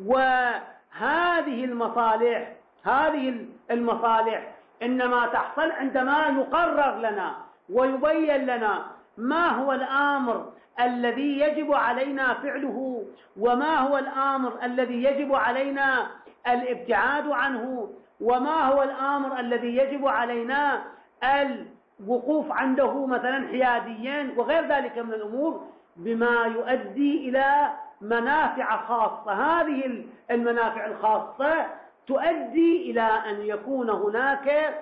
وهذه المصالح هذه المصالح إنما تحصل عندما يقرر لنا ويبين لنا ما هو الأمر الذي يجب علينا فعله، وما هو الأمر الذي يجب علينا الابتعاد عنه، وما هو الأمر الذي يجب علينا الوقوف عنده مثلا حياديا وغير ذلك من الأمور، بما يؤدي إلى منافع خاصة. هذه المنافع الخاصة تؤدي إلى أن يكون هناك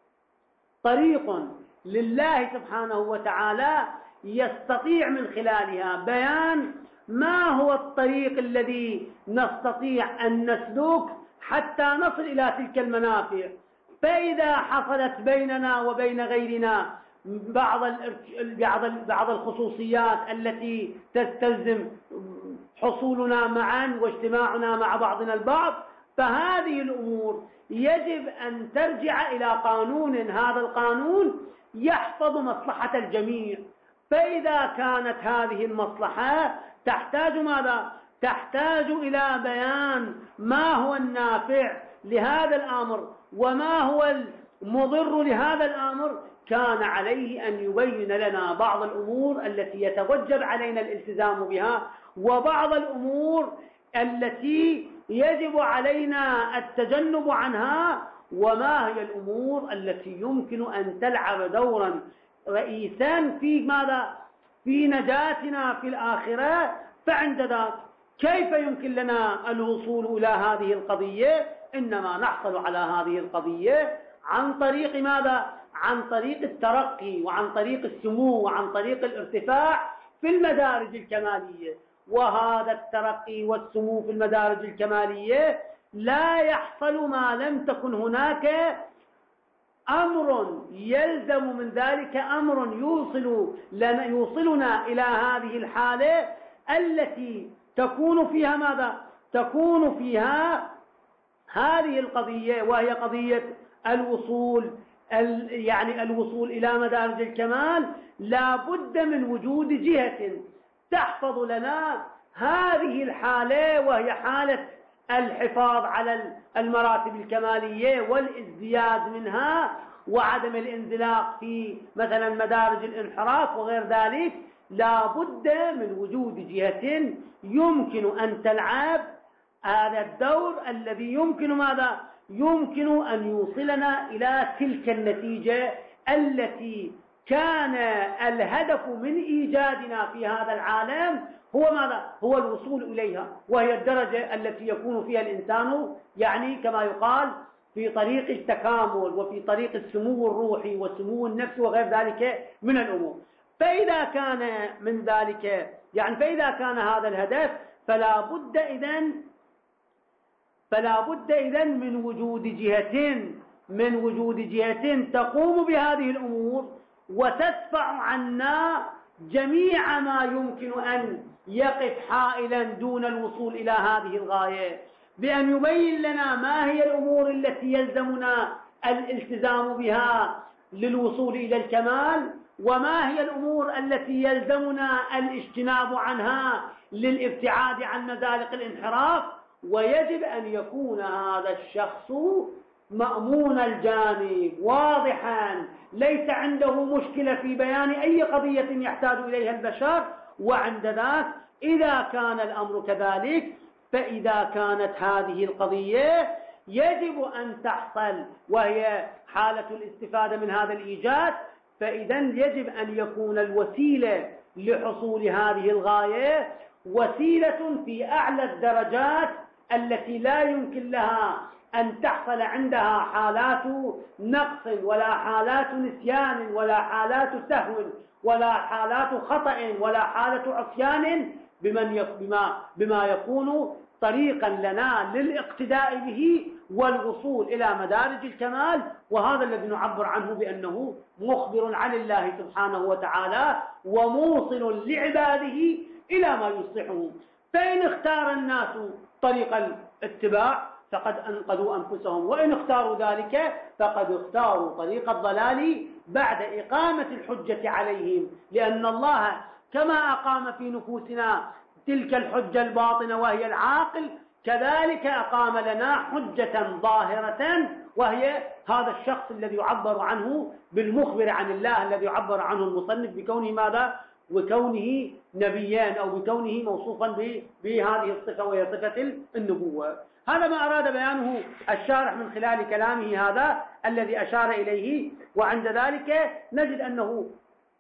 طريق لله سبحانه وتعالى يستطيع من خلالها بيان ما هو الطريق الذي نستطيع أن نسلك حتى نصل إلى تلك المنافع. فإذا حصلت بيننا وبين غيرنا بعض بعض الخصوصيات التي تستلزم حصولنا معا واجتماعنا مع بعضنا البعض، فهذه الأمور يجب أن ترجع إلى قانون، هذا القانون يحفظ مصلحة الجميع. فإذا كانت هذه المصلحة تحتاج ماذا؟ تحتاج إلى بيان ما هو النافع لهذا الأمر وما هو المضر لهذا الأمر، كان عليه أن يبين لنا بعض الأمور التي يتوجب علينا الالتزام بها، وبعض الأمور التي يجب علينا التجنب عنها، وما هي الأمور التي يمكن أن تلعب دورا رئيسا في ماذا؟ في نجاتنا في الآخرة. فعند ذلك كيف يمكن لنا الوصول إلى هذه القضية؟ إنما نحصل على هذه القضية عن طريق ماذا؟ عن طريق الترقي وعن طريق السمو وعن طريق الارتفاع في المدارج الكمالية. وهذا الترقي والسمو في المدارج الكمالية لا يحصل ما لم تكن هناك أمر يلزم من ذلك، أمر يوصل لنا يوصلنا إلى هذه الحالة التي تكون فيها ماذا؟ تكون فيها هذه القضية، وهي قضية الوصول يعني الوصول إلى مدارج الكمال. لا بد من وجود جهة تحفظ لنا هذه الحالة، وهي حالة الحفاظ على المراتب الكمالية والازدياد منها وعدم الانزلاق في مثلا مدارج الانحراف وغير ذلك. لا بد من وجود جهة يمكن أن تلعب هذا الدور الذي يمكن ماذا؟ يمكن أن يوصلنا إلى تلك النتيجة التي كان الهدف من إيجادنا في هذا العالم هو ماذا؟ هو الوصول إليها، وهي الدرجة التي يكون فيها الإنسان يعني كما يقال في طريق التكامل وفي طريق السمو الروحي وسمو النفس وغير ذلك من الأمور. فإذا كان من ذلك يعني فإذا كان هذا الهدف، فلا بد إذن فلا بد إذن من وجود جهة من وجود جهة تقوم بهذه الأمور وتدفع عنا جميع ما يمكن أن يقف حائلا دون الوصول إلى هذه الغاية، بأن يبين لنا ما هي الأمور التي يلزمنا الالتزام بها للوصول إلى الكمال، وما هي الأمور التي يلزمنا الاجتناب عنها للابتعاد عن مزالق الانحراف. ويجب أن يكون هذا الشخص مأمون الجانب واضحا، ليس عنده مشكلة في بيان أي قضية يحتاج إليها البشر. وعند ذلك إذا كان الأمر كذلك، فإذا كانت هذه القضية يجب أن تحصل وهي حالة الاستفادة من هذا الإيجاد، فإذا يجب أن يكون الوسيلة لحصول هذه الغاية وسيلة في أعلى الدرجات التي لا يمكن لها أن تحصل عندها حالات نقص ولا حالات نسيان ولا حالات سهو ولا حالات خطأ ولا حالة عصيان بمن بما, بما يكون طريقا لنا للاقتداء به والوصول إلى مدارج الكمال. وهذا الذي نعبر عنه بأنه مخبر عن الله سبحانه وتعالى وموصل لعباده إلى ما يصلحهم. فإن اختار الناس طريق الاتباع فقد أنقذوا أنفسهم، وإن اختاروا ذلك فقد اختاروا طريق الضلال بعد إقامة الحجة عليهم، لأن الله كما أقام في نفوسنا تلك الحجة الباطنة وهي العاقل، كذلك أقام لنا حجة ظاهرة وهي هذا الشخص الذي يعبر عنه بالمخبر عن الله، الذي يعبر عنه المصنف بكونه ماذا؟ وكونه نبيان أو بكونه موصوفا بهذه الصفة وهي صفة النبوة. هذا ما أراد بيانه الشارح من خلال كلامه هذا الذي أشار إليه. وعند ذلك نجد أنه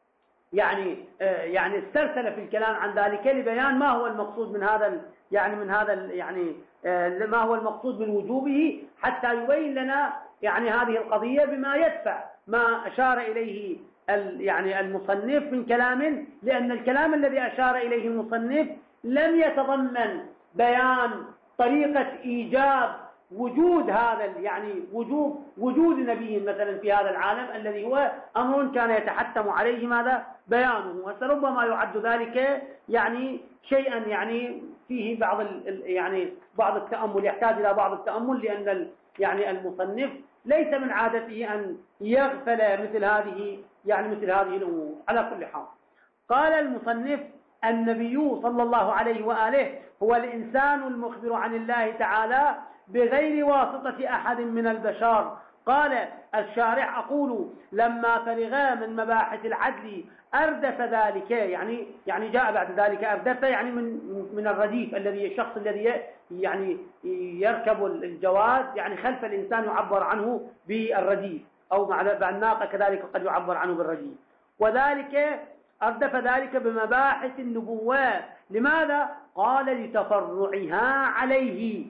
يعني يعني استرسل في الكلام عن ذلك لبيان ما هو المقصود من هذا يعني من هذا يعني ما هو المقصود من وجوبه، حتى يبين لنا يعني هذه القضية بما يدفع ما أشار إليه يعني المصنف من كلام، لأن الكلام الذي أشار إليه المصنف لم يتضمن بيان طريقة إيجاب وجود هذا يعني وجوب وجود نبي مثلا في هذا العالم الذي هو أمر كان يتحتم عليه ماذا بيانه. وربما يعد ذلك يعني شيئا يعني فيه بعض يعني بعض التأمل، يحتاج إلى بعض التأمل، لأن يعني المصنف ليس من عادته أن يغفل مثل هذه يعني مثل هذه الأمور. على كل حال قال المصنف: النبي صلى الله عليه وآله هو الإنسان المخبر عن الله تعالى بغير واسطة أحد من البشر. قال الشارح: أقول لما فرغا من مباحث العدل أردف ذلك، يعني يعني جاء بعد ذلك أردف يعني من من الرديف الذي الشخص الذي يعني يركب الجواد يعني خلف الإنسان يعبر عنه بالرديف، أو مع الناقة كذلك قد يعبر عنه بالرديف. وذلك أردف ذلك بمباحث النبوة. لماذا؟ قال: لتفرعها عليه،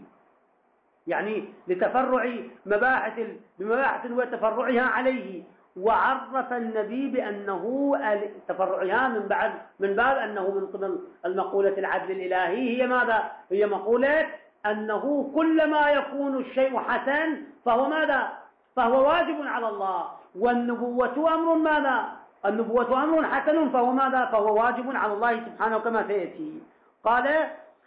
يعني لتفرع مباحث بمباحث وتفرعها عليه. وعرف النبي بأنه تفرعها من بعد من باب أنه من قبل المقولة العدل الإلهي، هي ماذا؟ هي مقولة أنه كلما يكون الشيء حسن فهو ماذا؟ فهو واجب على الله. والنبوة أمر ماذا؟ النبوة أمر حسن فهو ماذا؟ فهو واجب على الله سبحانه كما سيأتي. قال: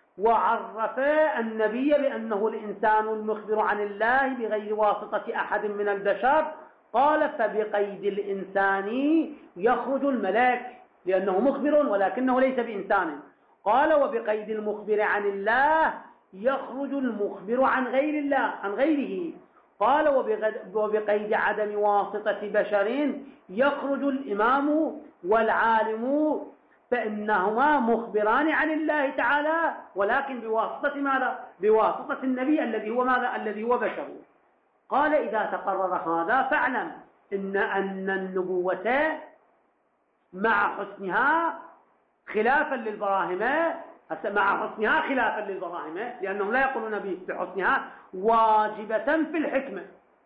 وعرف النبي بأنه الإنسان المخبر عن الله بغير واسطة أحد من البشر. قال: فبقيد الإنسان يخرج الملاك، لأنه مخبر ولكنه ليس بإنسان. قال: وبقيد المخبر عن الله يخرج المخبر عن غير الله عن غيره. قال: وبقيد عدم واسطة بشر يخرج الإمام والعالم، فإنهما مخبران عن الله تعالى ولكن بواسطة ماذا؟ بواسطة النبي الذي هو ماذا؟ الذي هو بشر. قال: إذا تقرر هذا فاعلم إن أن النبوة مع حسنها خلافا للبراهمة مع حسنها خلافا للبراهمة لأنهم لا يقولون بحسنها واجبة في الحكمة.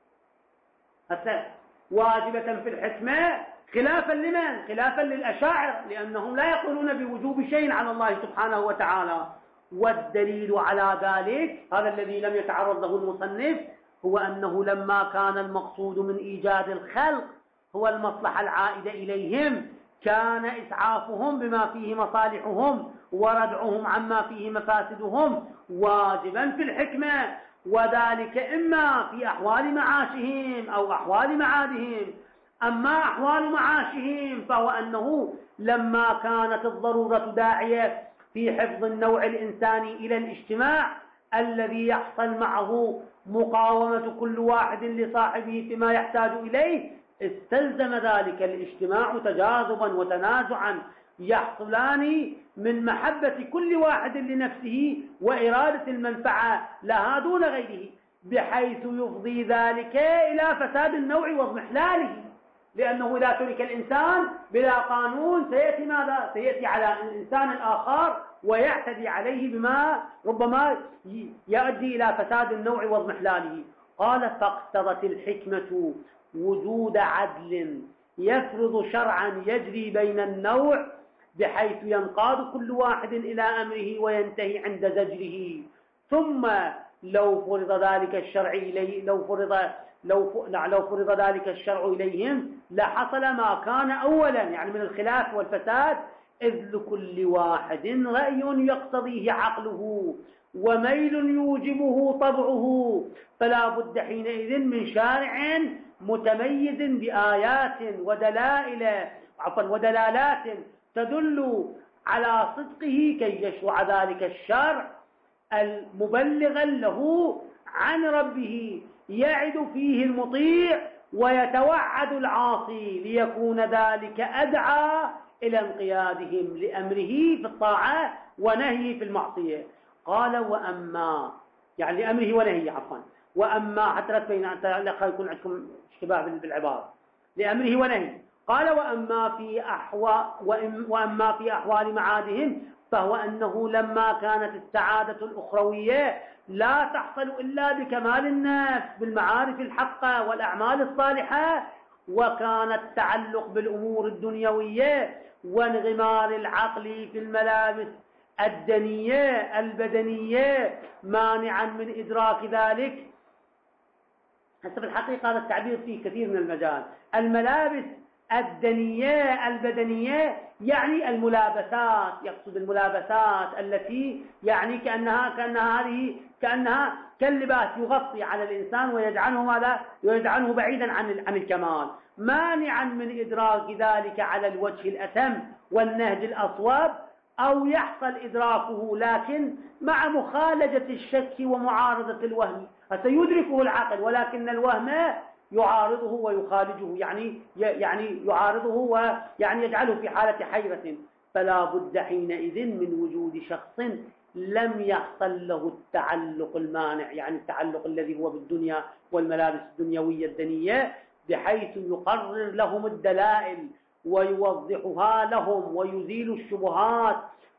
واجبة في الحكمة خلافا لمن؟ خلافا للأشاعرة، لأنهم لا يقولون بوجوب شيء على الله سبحانه وتعالى. والدليل على ذلك هذا الذي لم يتعرض له المصنف هو أنه لما كان المقصود من إيجاد الخلق هو المصلحة العائدة إليهم كان إسعافهم بما فيه مصالحهم وردعهم عما فيه مفاسدهم واجبا في الحكمة، وذلك إما في أحوال معاشهم أو أحوال معادهم. أما أحوال معاشهم فهو أنه لما كانت الضرورة داعية في حفظ النوع الإنساني إلى الاجتماع الذي يحصل معه مقاومة كل واحد لصاحبه فيما يحتاج إليه، استلزم ذلك الاجتماع تجاذبا وتنازعا يحصلان من محبة كل واحد لنفسه وإرادة المنفعة لها دون غيره، بحيث يفضي ذلك إلى فساد النوع واضمحلاله. لأنه إذا ترك الإنسان بلا قانون سيأتي ماذا؟ سيأتي على الإنسان الآخر ويعتدي عليه بما ربما يؤدي إلى فساد النوع واضمحلاله. قال: فاقتضت الحكمة وجود عدل يفرض شرعا يجري بين النوع بحيث ينقاد كل واحد إلى أمره وينتهي عند زجره. ثم لو فرض ذلك الشرع إليه لو فرض لو لو فرض ذلك الشرع إليهم لحصل ما كان أولا يعني من الخلاف والفساد، إذ لكل واحد رأي يقتضيه عقله وميل يوجبه طبعه، فلا بد حينئذ من شارع متميز بآيات ودلائل عفوا ودلالات تدل على صدقه كي يشرع ذلك الشرع المبلغا له عن ربه يعد فيه المطيع ويتوعد العاصي، ليكون ذلك أدعى إلى انقيادهم لأمره في الطاعة ونهيه في المعصية. قال وأما، يعني لأمره ونهيه عفوا، وأما حتى لا تبين يكون عندكم اشتباه بالعبارة، لأمره ونهيه. قال وأما في أحوال وأما في أحوال معادهم فهو أنه لما كانت السعادة الأخروية لا تحصل إلا بكمال النفس بالمعارف الحقة والأعمال الصالحة، وكان التعلق بالأمور الدنيوية وانغمار العقل في الملابس الدنية البدنية مانعا من إدراك ذلك. هسه في الحقيقة هذا التعبير فيه كثير من المجال. الملابس الدنية البدنية يعني الملابسات، يقصد الملابسات التي يعني كأنها كأنها هذه كأنها كاللباس يغطي على الإنسان ويجعله ماذا؟ ويجعله بعيدا عن عن الكمال، مانعا من إدراك ذلك على الوجه الأتم والنهج الأصوب، أو يحصل إدراكه لكن مع مخالجة الشك ومعارضة الوهم. فسيدركه العقل ولكن الوهم يعارضه ويخالجه، يعني يعني يعارضه ويعني يجعله في حالة حيرة. فلا بد حينئذ من وجود شخص لم يحصل له التعلق المانع، يعني التعلق الذي هو بالدنيا والملابس الدنيوية الدنية، بحيث يقرر لهم الدلائل ويوضحها لهم ويزيل الشبهات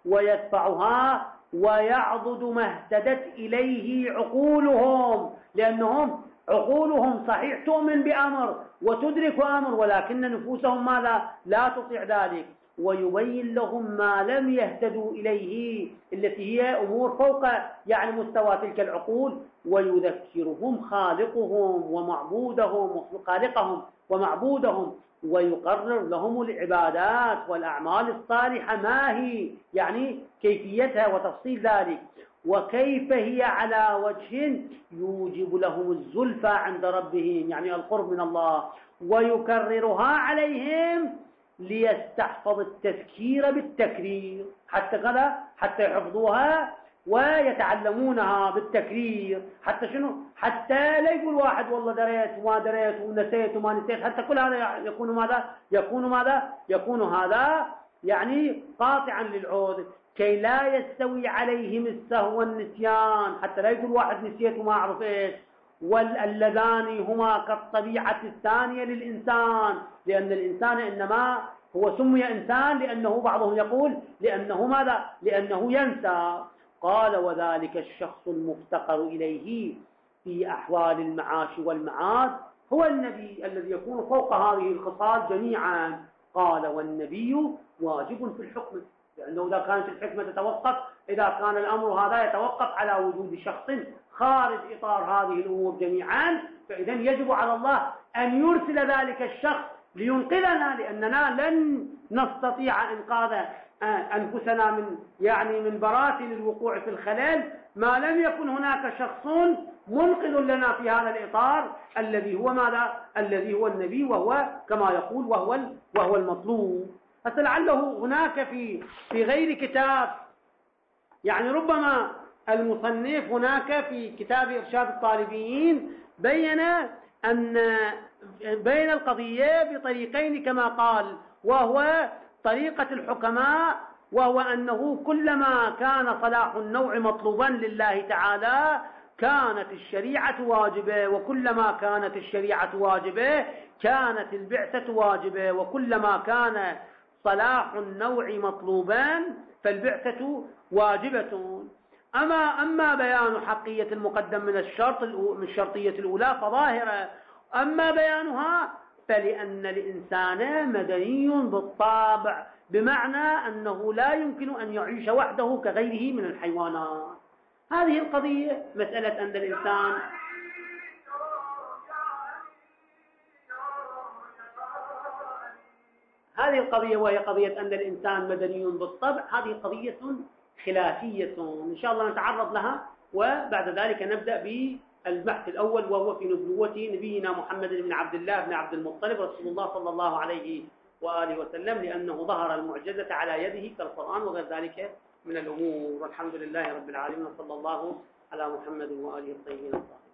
ويدفعها ويعضد ما اهتدت إليه عقولهم، لأنهم عقولهم صحيح تؤمن بأمر وتدرك أمر ولكن نفوسهم ماذا؟ لا تطيع ذلك. ويبين لهم ما لم يهتدوا إليه التي هي أمور فوق يعني مستوى تلك العقول، ويذكرهم خالقهم ومعبودهم خالقهم ومعبودهم، ويقرر لهم العبادات والأعمال الصالحة ما هي، يعني كيفيتها وتفصيل ذلك، وكيف هي على وجه يوجب لهم الزلفى عند ربهم، يعني القرب من الله، ويكررها عليهم ليستحفظ التذكير بالتكرير، حتى كذا حتى يحفظوها ويتعلمونها بالتكرير، حتى شنو؟ حتى لا يقول واحد والله دريت وما دريت ونسيت وما نسيت، حتى كل هذا يكون ماذا؟ يكون ماذا؟ يكون هذا يعني قاطعا للعود، كي لا يستوي عليهم السهو والنسيان، حتى لا يقول واحد نسيت وما أعرف إيش. واللذان هما كالطبيعة الثانية للإنسان، لأن الإنسان إنما هو سمي إنسان لأنه بعضهم يقول لأنه ماذا؟ لأنه ينسى. قال وذلك الشخص المفتقر إليه في أحوال المعاش والمعاد هو النبي الذي يكون فوق هذه الخصال جميعا. قال والنبي واجب في الحكم، لأنه إذا كانت الحكمة تتوقف، إذا كان الأمر هذا يتوقف على وجود شخص خارج إطار هذه الأمور جميعا، فإذا يجب على الله أن يرسل ذلك الشخص لينقذنا، لأننا لن نستطيع إنقاذ أنفسنا من يعني من براسل الوقوع في الخلل ما لم يكن هناك شخص منقذ لنا في هذا الإطار الذي هو ماذا؟ الذي هو النبي، وهو كما يقول وهو وهو المطلوب. فلعله هناك في في غير كتاب، يعني ربما المصنف هناك في كتاب إرشاد الطالبين بين أن بين القضية بطريقين كما قال، وهو طريقة الحكماء، وهو أنه كلما كان صلاح النوع مطلوبا لله تعالى كانت الشريعة واجبة، وكلما كانت الشريعة واجبة كانت البعثة واجبة، وكلما كان صلاح النوع مطلوبا فالبعثة واجبة. أما أما بيان حقية المقدم من الشرط من الشرطية الأولى فظاهرة، أما بيانها فلأن الإنسان مدني بالطبع، بمعنى أنه لا يمكن أن يعيش وحده كغيره من الحيوانات. هذه القضية مسألة أن الإنسان هذه القضية وهي قضية أن الإنسان مدني بالطبع، هذه قضية خلافية إن شاء الله نتعرض لها، وبعد ذلك نبدأ بالبحث الأول وهو في نبوة نبينا محمد بن عبد الله بن عبد المطلب رسول الله صلى الله عليه وآله وسلم، لأنه ظهر المعجزة على يده كالقرآن وغير ذلك من الأمور. والحمد لله رب العالمين، وصلى الله على محمد وآله الطيبين الطاهرين.